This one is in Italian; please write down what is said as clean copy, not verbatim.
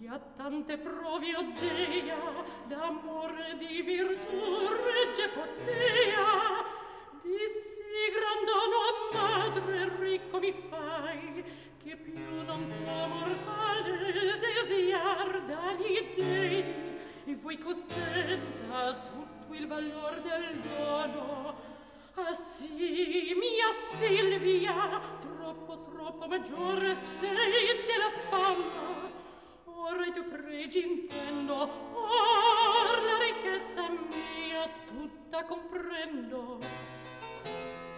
a tante provi, o Dea, d'amore di virtù regge potea. Di sì gran dono a madre ricco mi fai, che più non può mortale desiar dagli dei, e vuoi consenta tutto il valor del dono. Ah sì, mia Silvia, troppo maggiore sei della fama. Ora i tuoi pregi intendo, or la ricchezza mia tutta comprendo.